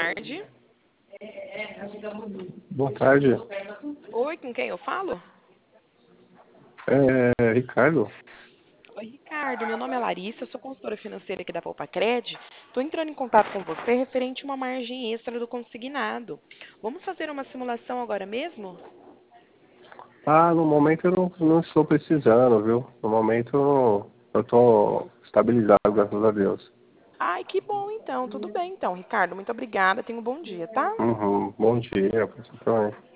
tarde. Boa tarde. Oi, com quem eu falo? Ricardo? Oi, Ricardo. Meu nome é Larissa, eu sou consultora financeira aqui da Poupacred. Estou entrando em contato com você referente a uma margem extra do consignado. Vamos fazer uma simulação agora mesmo? No momento eu não estou precisando, viu? No momento eu estou estabilizado, graças a Deus. Ai, que bom então. Tudo bem então, Ricardo. Muito obrigada. Tenha um bom dia, tá? Bom dia, pra você também.